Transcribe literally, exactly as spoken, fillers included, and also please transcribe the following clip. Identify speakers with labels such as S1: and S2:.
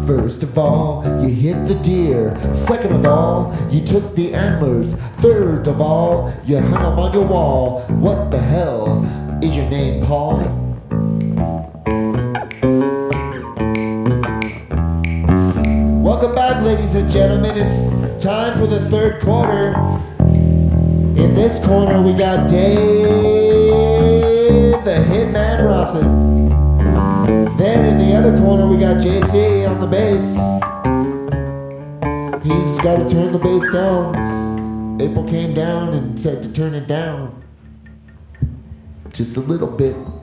S1: First of all, you hit the deer. Second of all, you took the antlers. Third of all, you hung them on your wall. What the hell is your name, Paul? Welcome back, ladies and gentlemen. It's time for the third quarter. In this corner, we got Dave, the Hitman Rawson. Then in the other corner, we got J C on the bass. He's got to turn the bass down. April came down and said to turn it down just a little bit.